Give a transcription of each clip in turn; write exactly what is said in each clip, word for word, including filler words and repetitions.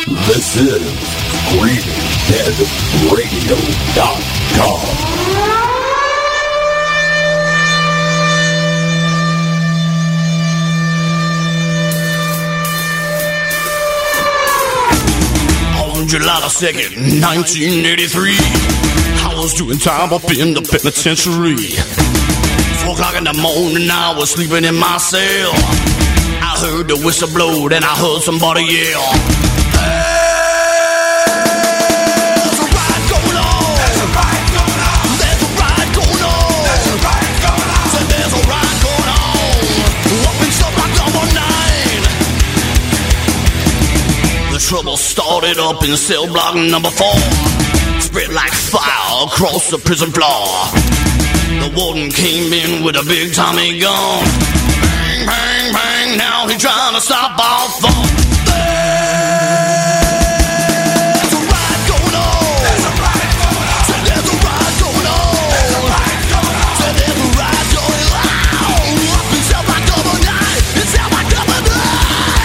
This is Screaming Dead Radio dot com. On July the second, nineteen eighty-three, I was doing time up in the penitentiary. Four o'clock in the morning, I was sleeping in my cell. I heard the whistle blow, then I heard somebody yell. There's a riot going on. There's a riot going on. There's a riot going on. There's a riot going on. Said there's a riot going on. Up in cell block number nine. The trouble started up in cell block number four. Spread like fire across the prison floor. The warden came in with a big Tommy gun. Bang, bang, bang, now he's trying to stop our fun. There's a riot going on. There's a riot going on. Said there's a riot going on. There's a riot going on. Said there's a riot going on. Up in cell block number nine. In cell block number nine.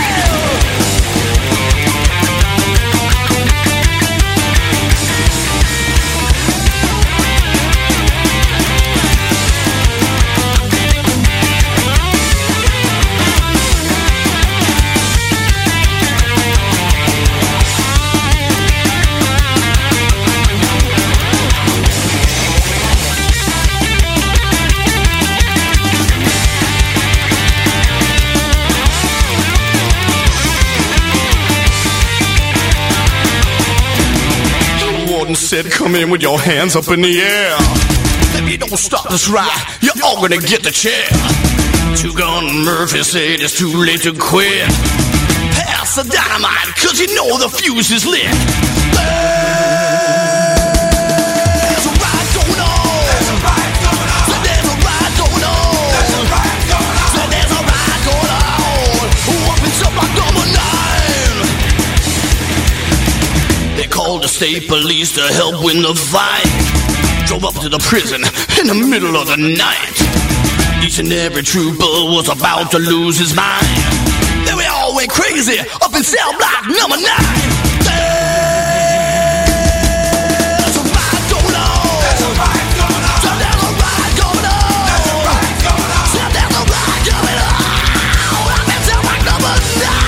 Said, come in with your hands up in the air. If you don't stop this riot, you're all gonna get the chair. Two-Gun Murphy said it's too late to quit. Pass the dynamite, cause you know the fuse is lit. There's a riot going on. There's a riot going on. So there's a riot going on. There's a riot going on. So there's a riot going on. Up in cell block number nine. They called the state police to help win the fight. Drove up to the prison in the middle of the night. Each and every trooper was about to lose his mind. Then we all went crazy up in cell block number nine. There's a riot going on. There's a riot going on. So there's a riot going on. There's a riot going on. So there's a riot going on. Up in cell block number nine.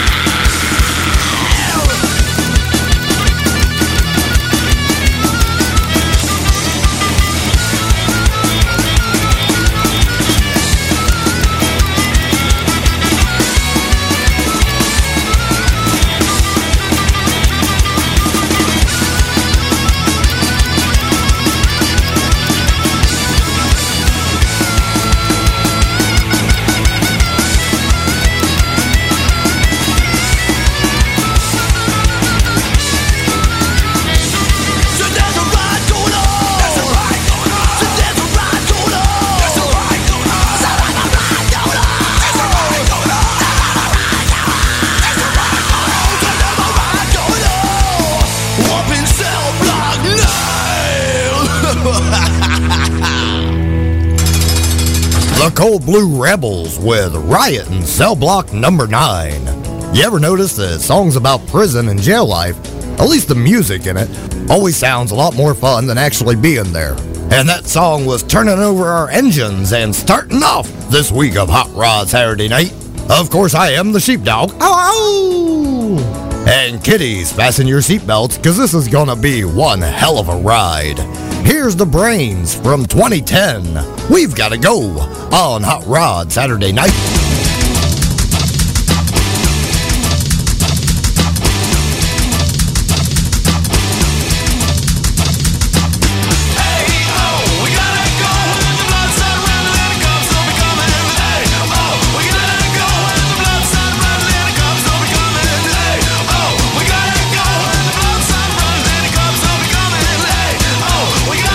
The Cold Blue Rebels with Riot in Cell Block number nine. You ever notice that songs about prison and jail life, at least the music in it, always sounds a lot more fun than actually being there? And that song was turning over our engines and starting off this week of Hot Rod Saturday Night. Of course, I am the sheepdog. Ow! And kiddies, fasten your seatbelts, because this is gonna be one hell of a ride. Here's the Brains from twenty ten. We've got to go on Hot Rod Saturday Night.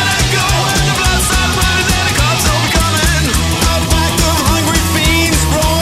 Hungry fiends roll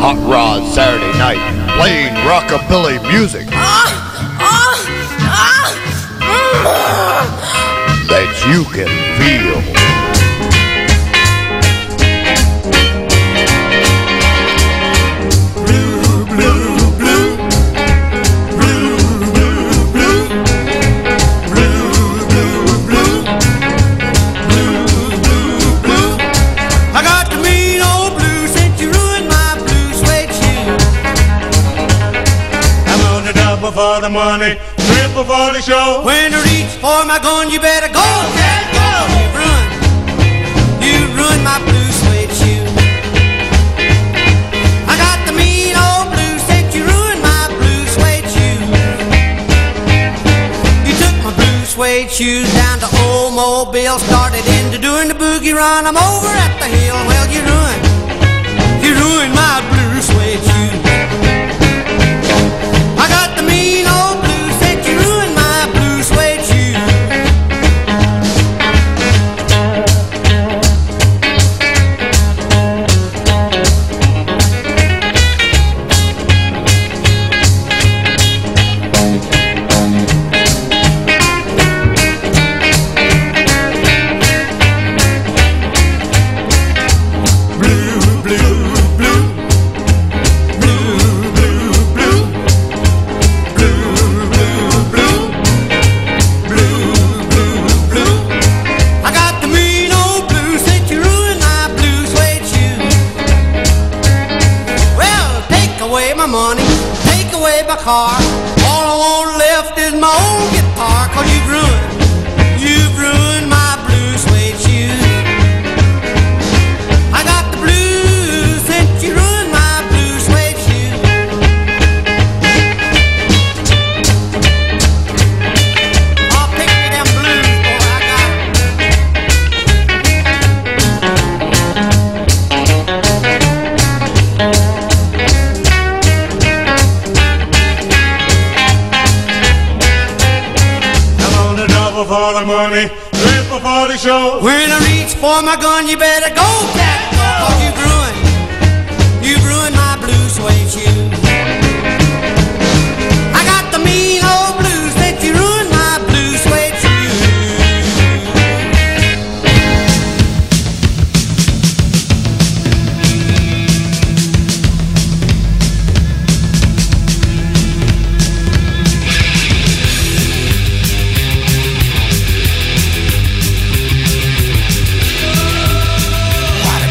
Hot Rod Saturday night, playing rockabilly music that you can feel. For the money, triple for the show. When I reach for my gun, you better go, Jack, go. You run, you ruin my blue suede shoe. I got the mean old blues that you ruined my blue suede shoe. You took my blue suede shoes down to old Mobile, started into doing the boogie run. I'm over at the hill, well you ruined, you ruined my blue suede shoe. I got the mean old blues that you ruined my blue suede shoe. Blue, blue, blue. Money, take away my car. All I want left is my old guitar. Cause you've ruined, you've ruined my blue suede shoes. I got the blues since you ruined my blue suede shoes. I'll pick me them blues, boy, I got for the money, triple for the show. When I reach for my gun, you better go, Jack, go. Cause you've ruined, you've ruined my blue suede shoe. I got the mean old blues that you ruined my blue suede shoe. What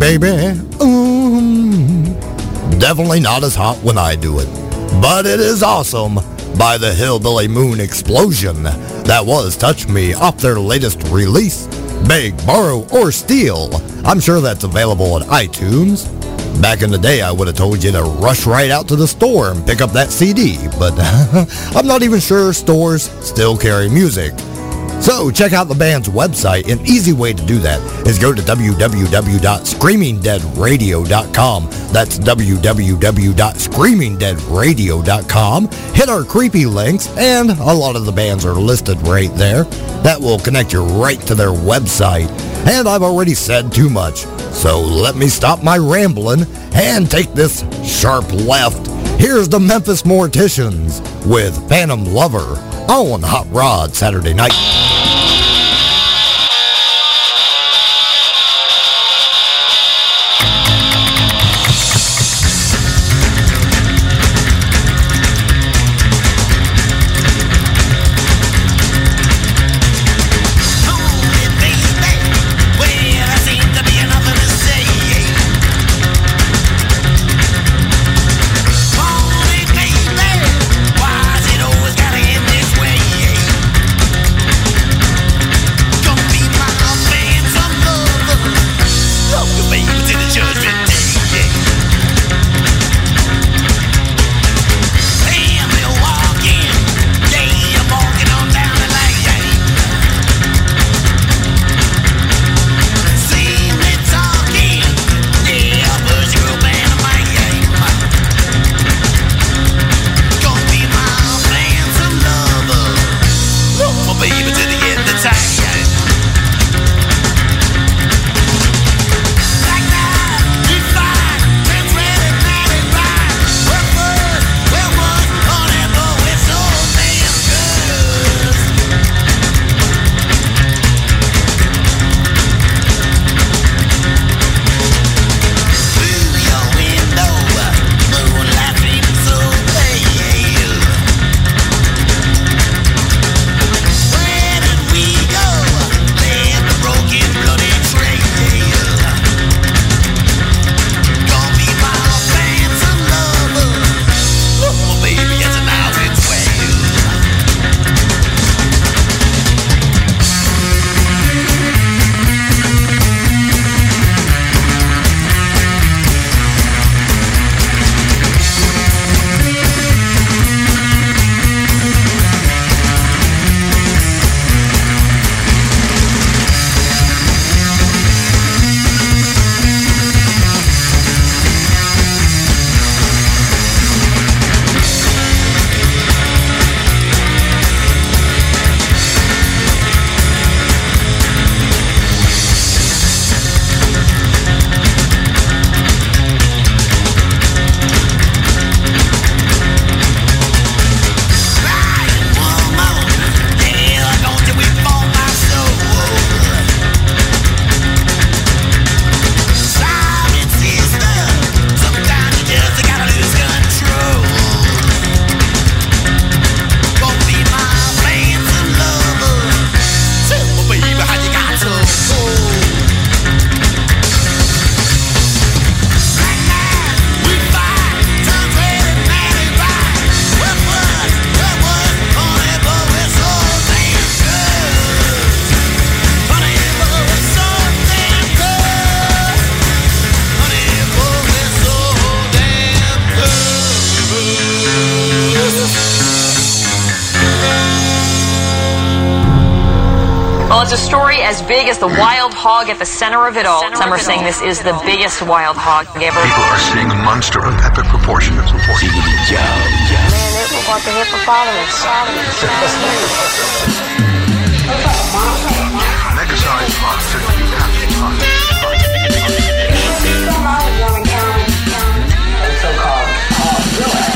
baby. Ooh. Definitely not as hot when I do it. But it is awesome by the Hillbilly Moon Explosion. That was Touch Me off their latest release, Beg, Borrow, or Steal. I'm sure that's available on iTunes. Back in the day, I would have told you to rush right out to the store and pick up that C D, but I'm not even sure stores still carry music. So check out the band's website. An easy way to do that is go to w w w dot screaming dead radio dot com. That's w w w dot screaming dead radio dot com. Hit our creepy links, and a lot of the bands are listed right there. That will connect you right to their website. And I've already said too much, so let me stop my rambling and take this sharp left. Here's the Memphis Morticians with Phantom Lover on Hot Rod Saturday Night. Well, it's a story as big as the wild hog at the center of it all. Some are saying this is the biggest wild hog ever. People are seeing a monster of epic proportions. Man, it was like the hippopotamus. Mega-sized monster to be captured. So-called gorilla.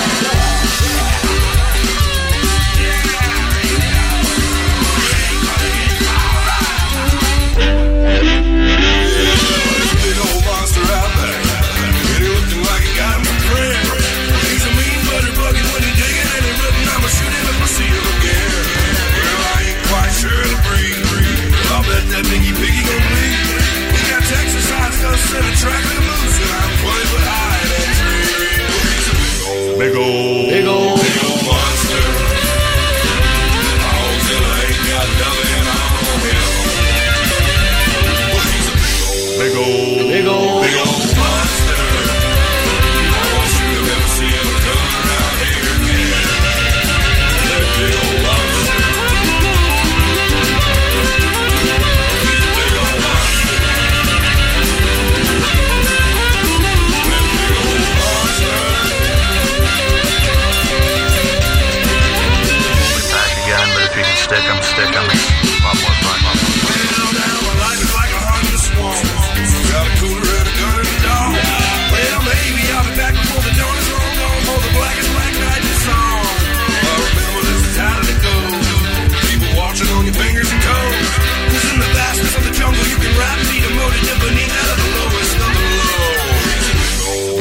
That Biggie Biggie gon' bleed. He got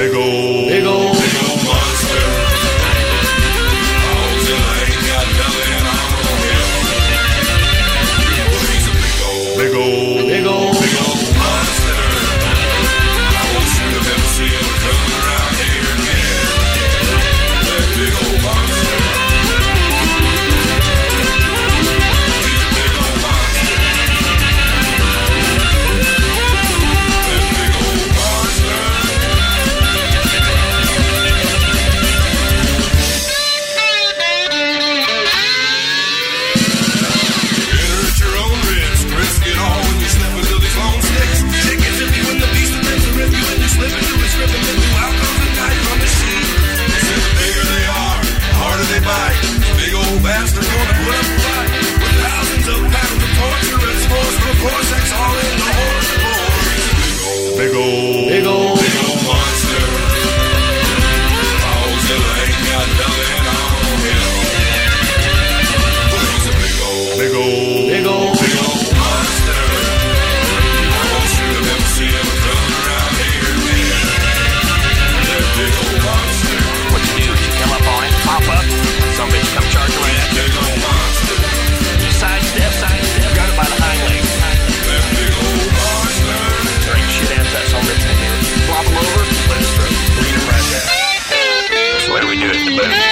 big old, big old, big old monster. Godzilla ain't got nothing on him. He's a big old, big old, big old, big old monster. I won't shoot him ever see him come around here again. That big old monster. He's a big old monster. That big old monster. Enter at your own risk. Risk it all when you step into these long sticks. Take it to you when the beast attempts to rip you and you slip into his grip and then you out comes the knife from the sheath. They say the bigger they are, the harder they bite. Big old bastard gonna put up a fight with thousands of pounds of torture and spores for a vortex all in the horse and more. Big old, big old, big old monster. Godzilla ain't got nothing on him. He's a big old, big old, big old, big old monster. I won't shoot him ever see him come around here again. That big old monster. What you do is you come up on it, pop up, some bitch come charging right at you. Big old monster. You sidestep, sidestep, got it by the hind leg. That big old monster. Drink shit ass that some bitch in here. Flop him over, let it through. Lean him right down. That's the way we do it in the boot.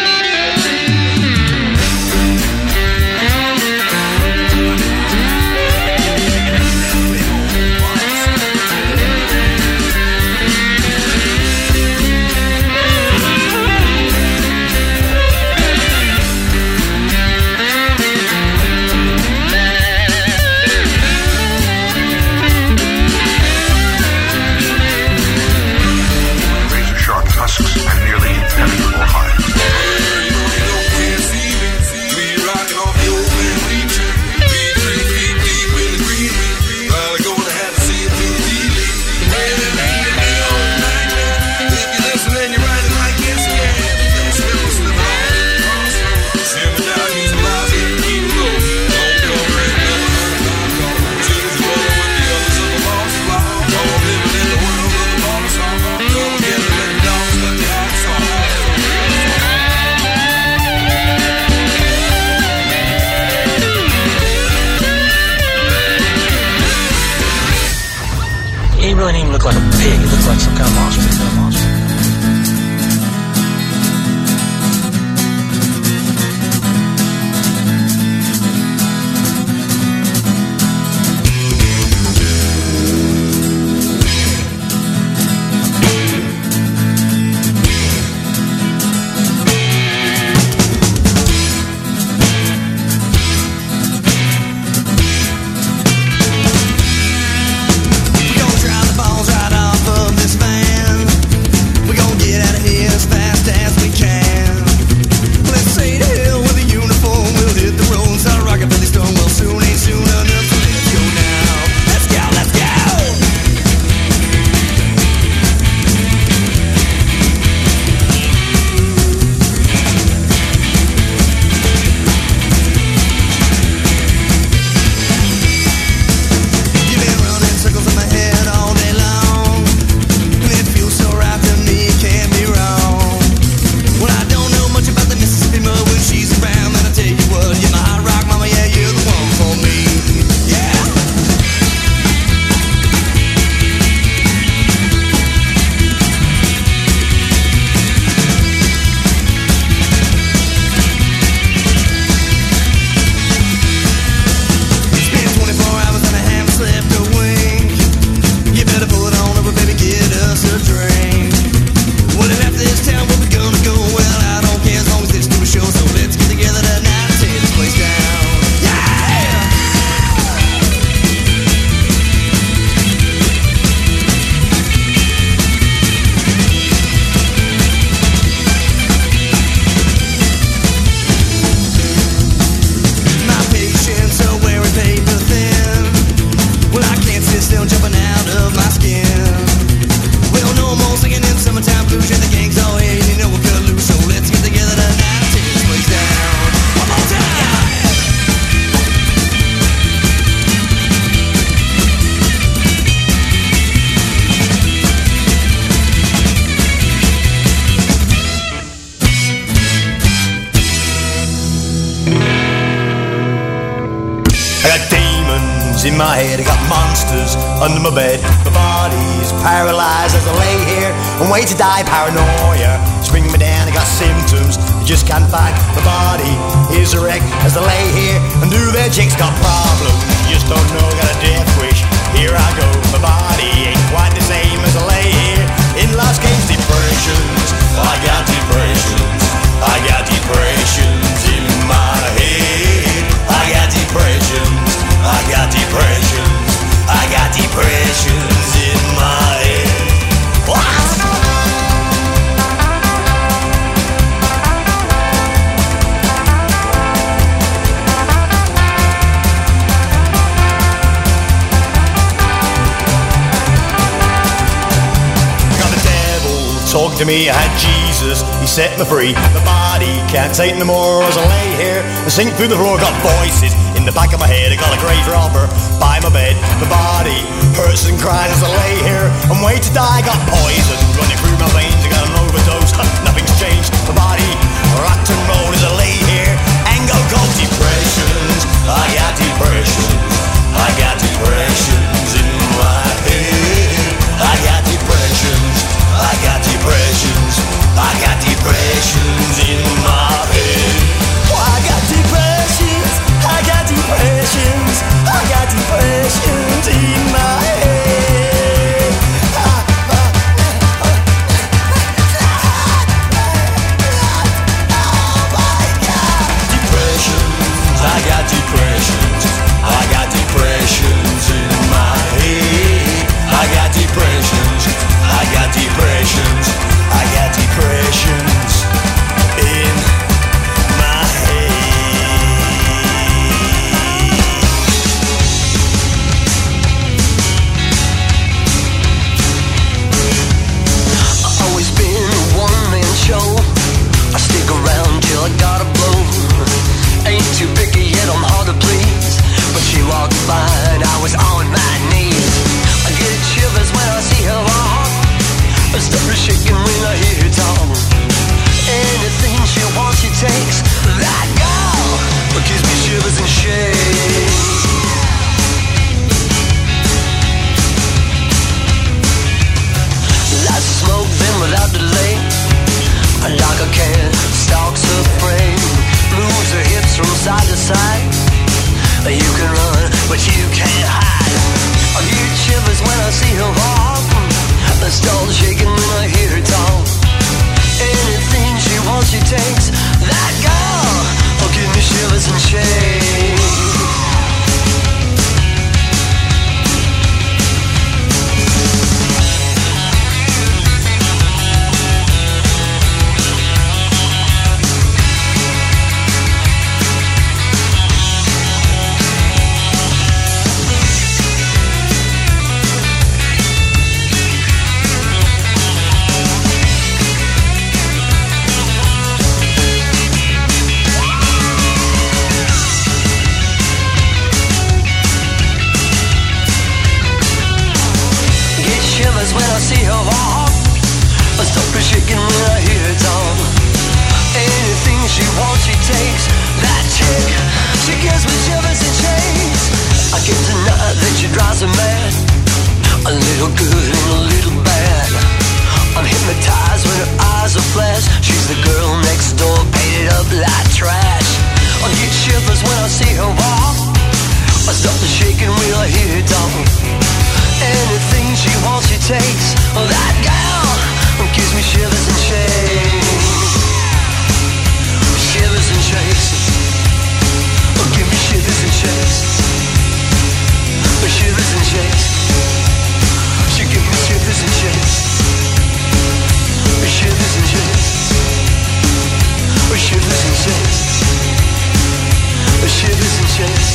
Razor sharp tusks and nearly impenetrable hide. He really didn't even look like a pig. He looks like some kind of monster. Kind of monster. Gonna drive the balls right off of this van. in my head. I got monsters under my bed. My body's paralyzed as I lay here and wait to die. Paranoia is bringing me down. I got symptoms I just can't fight. My body is a wreck as I lay here and do their chicks got problems. You just don't know, got a death wish. Here I go. My body ain't quite the same as I lay here in Las Vegas. Depressions, I got depressions. I got depressions in my head. I got depressions. I got depressions. I got depressions in my head. What? Talk to me, I had Jesus, he set me free. My body can't take no more as I lay here and sink through the floor. Got voices in the back of my head. I got a grave robber by my bed. My body hurts and cries as I lay here and wait to die. Got poison running through my veins. I got an overdose. Nothing's changed. My body rock and roll as I lay here and go cold. Depressions, I got depressions. I got depressions in my head. I got depressions. I got depressions, I got depressions in my head. Oh, I got depressions, I got depressions, I got depressions in my head. Ah, ah, ah, oh my God. Depressions, I got depressions, I got depressions in my head. I got depressions. I got depressions, I got depressions in my head. I've always been a one-man show. I stick around till I gotta blow. Ain't too picky yet, I'm hard to please. But she walked by and I was on my knees. I get shivers when I see her walk. I start shaking when I hear her talk. Anything she wants, she takes. That girl gives me shivers and shakes. Lights of smoke, then without delay, like a can, stalks her frame, moves her hips from side to side. You can run, but you can't hide. I get shivers when I see her walk. I start shaking when I hear her talk. Anything she wants, she takes. That girl will give me shivers and shakes. When I see her walk, I stop her shaking when I hear her talk. Anything she wants, she takes. That chick, she gives me shivers and shakes. I get to know that she drives me mad. A little good and a little bad. I'm hypnotized when her eyes are flash. She's the girl next door, painted up like trash. I get shivers when I see her walk. I stop her shaking when I hear her talk. Anything she wants, she takes. Oh, that girl gives me shivers and shakes. Shivers and shakes. Oh, give me shivers and shakes. Shivers and shakes. She give me shivers and shakes. Shivers and shakes. Shivers and shakes. Shivers and shakes.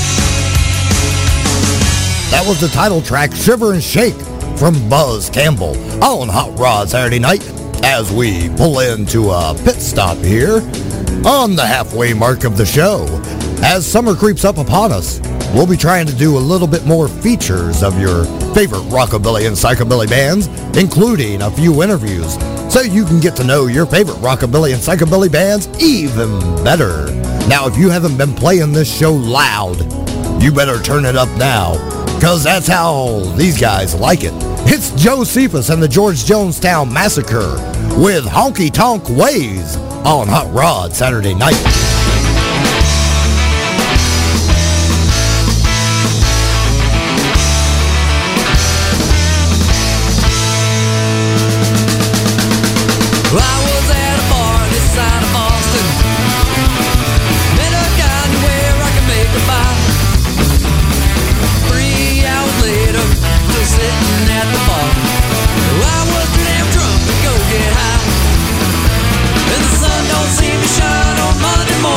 That was the title track, Shiver and Shake, from Buzz Campbell on Hot Rod Saturday Night, as we pull into a pit stop here on the halfway mark of the show. As summer creeps up upon us, we'll be trying to do a little bit more features of your favorite rockabilly and psychobilly bands, including a few interviews, so you can get to know your favorite rockabilly and psychobilly bands even better. Now, if you haven't been playing this show loud, you better turn it up now, because that's how these guys like it. It's Joe Cephas and the George Jonestown Massacre with Honky Tonk Ways on Hot Rod Saturday night. I was at a bar this side of Boston. Met a guy where I could make a buy. Three hours later, still sitting at the bar. I was too damn drunk to go get high. And the sun don't seem to shine on Monday morning.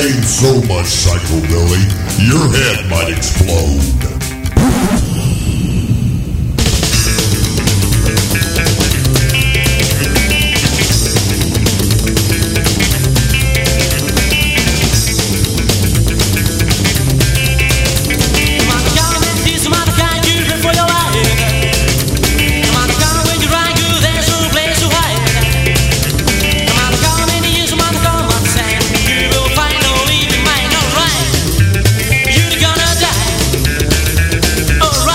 playing so much psychobilly, your head might explode. Alright.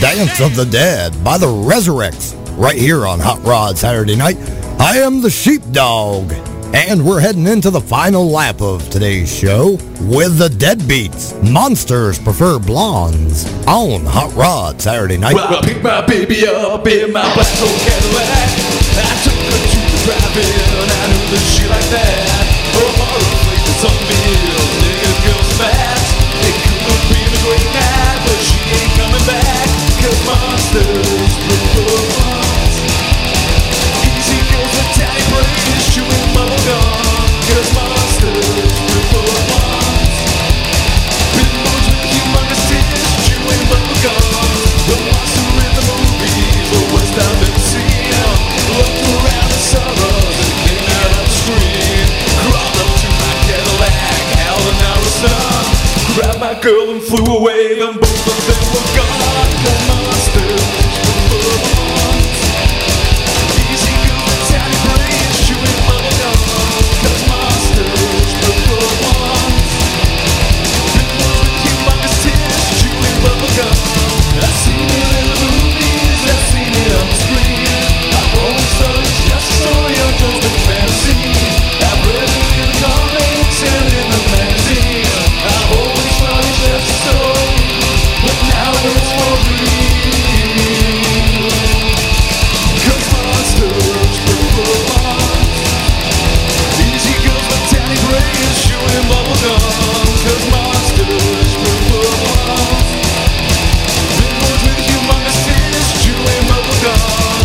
Dance of the Dead by the Resurrects, right here on Hot Rod Saturday Night. I am the Sheepdog, and we're heading into the final lap of today's show with the Deadbeats. Monsters Prefer Blondes on Hot Rod Saturday Night. Well, I picked my baby up in my black old Cadillac. I took her to the drive-in, I knew that she liked that. Oh, horror place is on bills, niggas, girls, fast. It could be a great night, but she ain't coming back. Cause monsters prefer blondes. Easy girls with tiny braids, chewing bubble gum. Cause monsters prefer blondes. Big boys with humongous tits, chewing bubble gum. The monster in the movies, the worst I've ever seen. Looked around the suburbs and came out on the screen. Crawled up to my Cadillac, howling out the sun. Grabbed my girl and flew away, then both of them were gone. The monsters prefer blondes. Easy girls with tiny braids, chewing bubble gum. Cause monsters prefer blondes. Big boys with humongous tits, chewing bubble gum. I've seen it in the movies, I've seen it on the screen. I've always thought it's just a story of just a fantasy. I've read it in the comics and in the magazines. I've always thought it's just a story, but now it's for real. Cause monsters prefer blondes. Easy girls with tiny braids, chewing bubble gum. Cause monsters prefer blondes. Big boys with humongous tits, chewing bubble gum.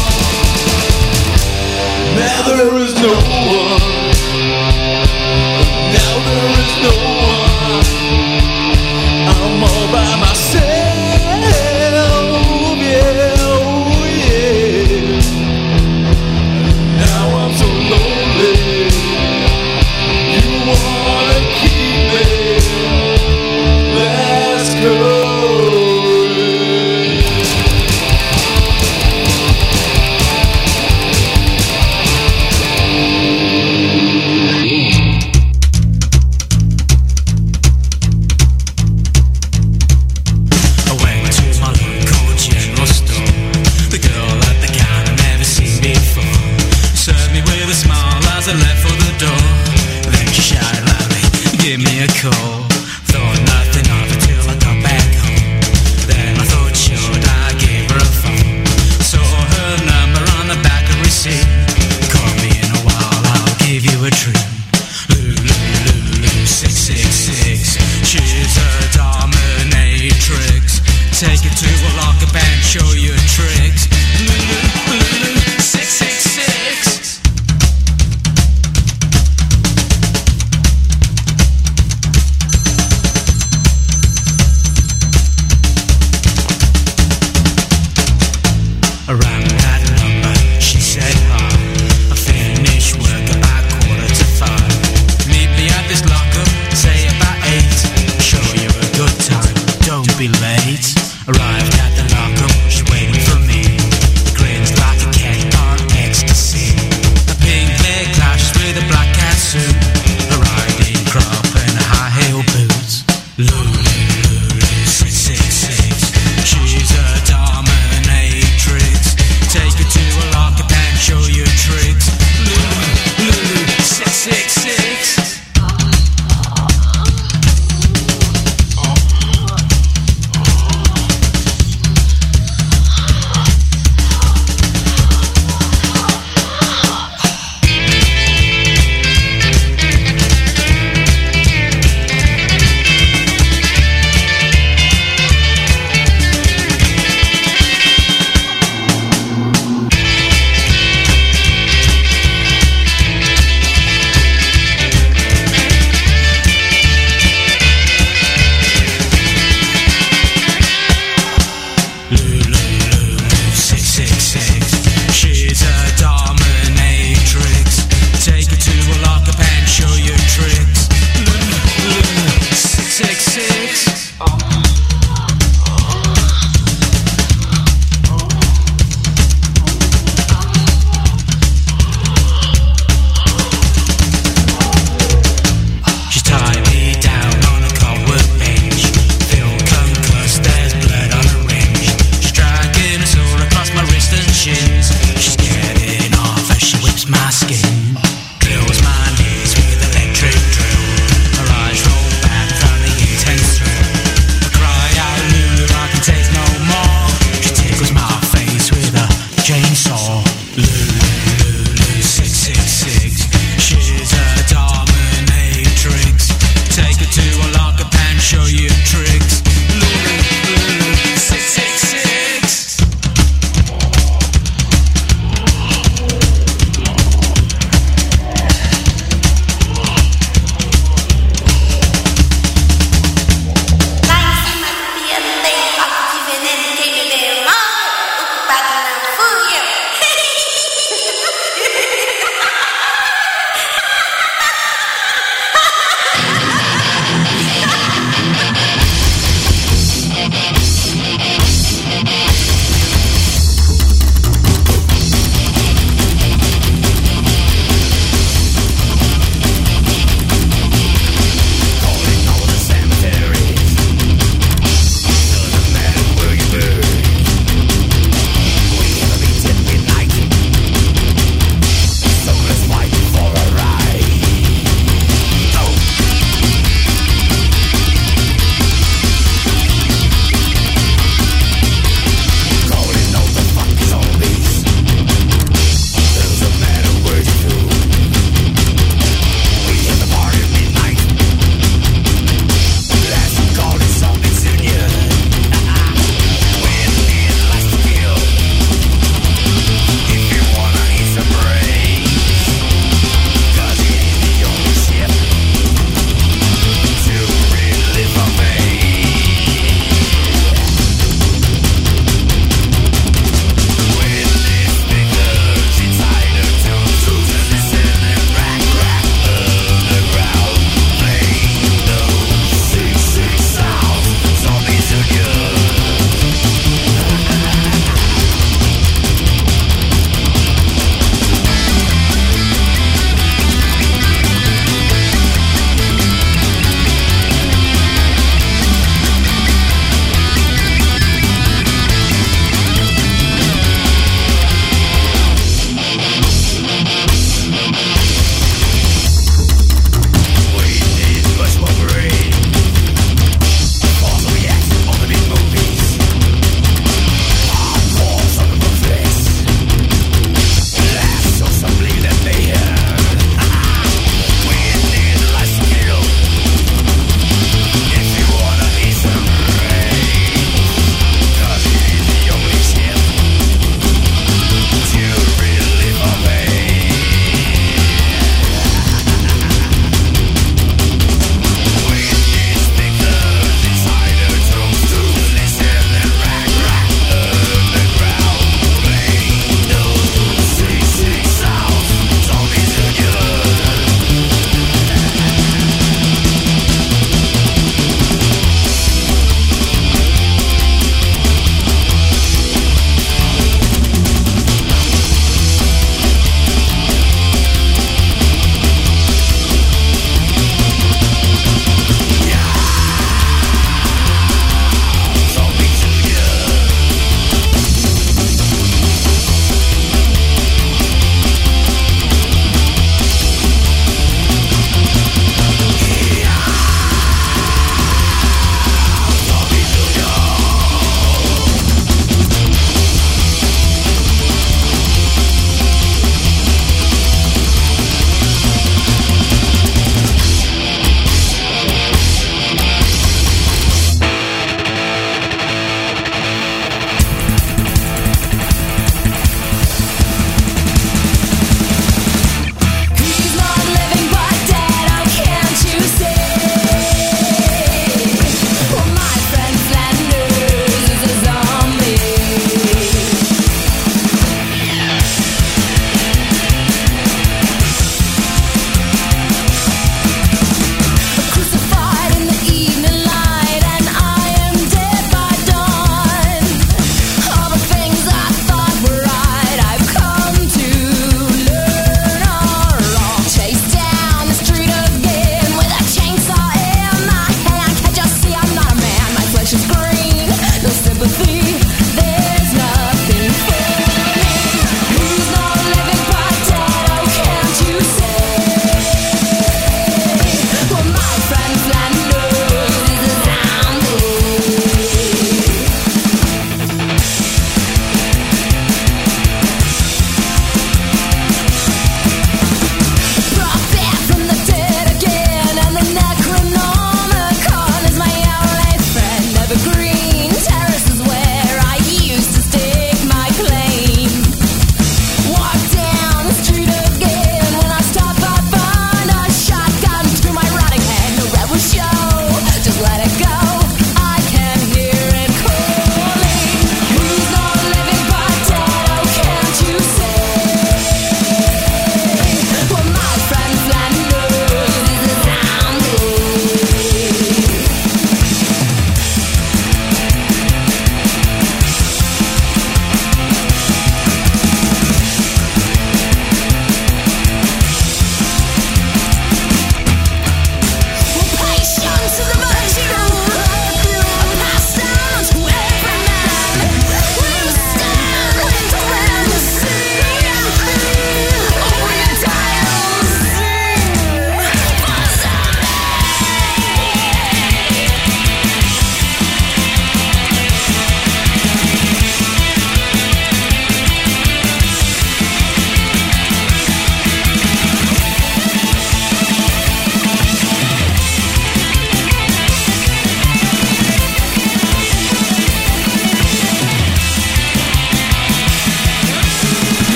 Now there is no one. Now there is no one. I'm all by myself, yeah, oh yeah. Now I'm so lonely. You wanna keep me? Let's go.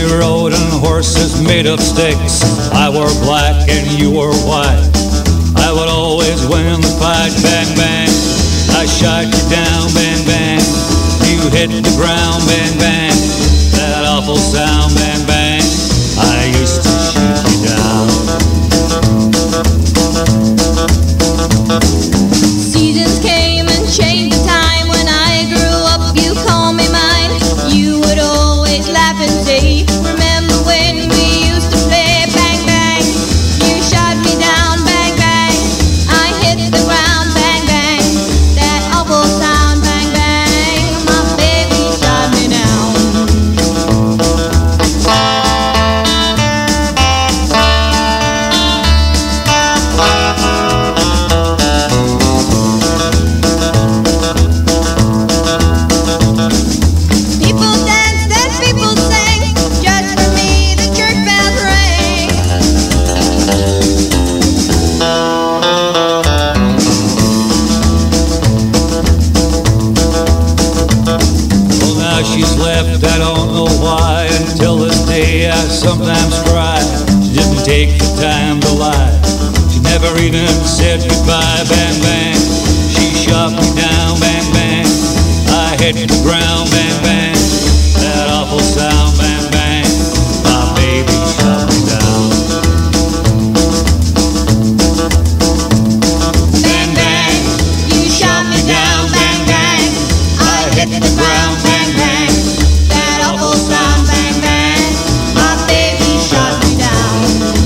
rode on horses made of sticks. I wore black and you wore white. I would always win the fight. Bang, bang, I shot you down. Bang, bang, you hit the ground. Bang, bang, that awful sound. Bang, bang, I used to shoot you down. Seasons came and changed the time. When I grew up, you called me mine. You would always laugh and say, remember when we used to play? Bang, bang, you shot me down. Bang, bang, I hit the ground. Bang, bang, that awful sound. Bang, bang, my baby shot me down. People danced and people sang. Just for me, the church bells rang. Well, now she's left, I don't know why. Until this day I sometimes cry. She didn't take the time to lie. She never even said goodbye. Bang, bang, she shot me down. Bang, bang, I hit the ground. Bang, bang, that awful sound. Bang, bang, my baby shot me down. Bang, bang, you shot me down. Bang, bang, I hit the ground. Bang, bang, that awful sound. Bang, bang, my baby shot me down.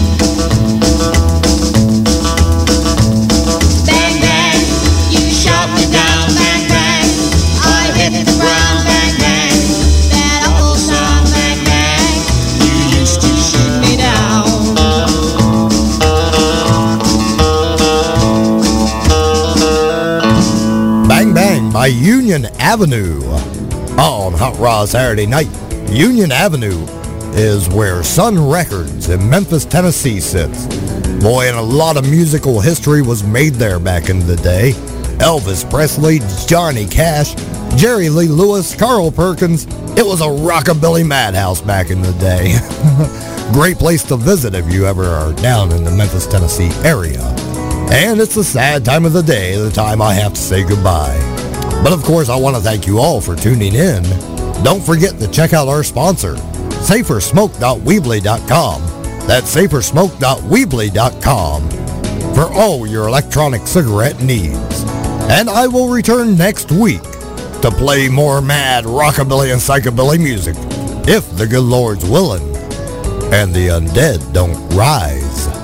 Bang, bang, you shot me down. Bang, bang, I hit the ground. Bang, bang, that awful sound. Bang, bang, you used to shoot me down. Bang Bang by Union Avenue. On Hot Raw Saturday Night, Union Avenue is where Sun Records in Memphis, Tennessee sits. Boy, and a lot of musical history was made there back in the day. Elvis Presley, Johnny Cash, Jerry Lee Lewis, Carl Perkins. It was a rockabilly madhouse back in the day. Great place to visit if you ever are down in the Memphis, Tennessee area. And it's a sad time of the day, the time I have to say goodbye. But of course, I want to thank you all for tuning in. Don't forget to check out our sponsor, safer smoke dot weebly dot com. That's safer smoke dot weebly dot com for all your electronic cigarette needs. And I will return next week to play more mad rockabilly and psychobilly music, if the good Lord's willing and the undead don't rise.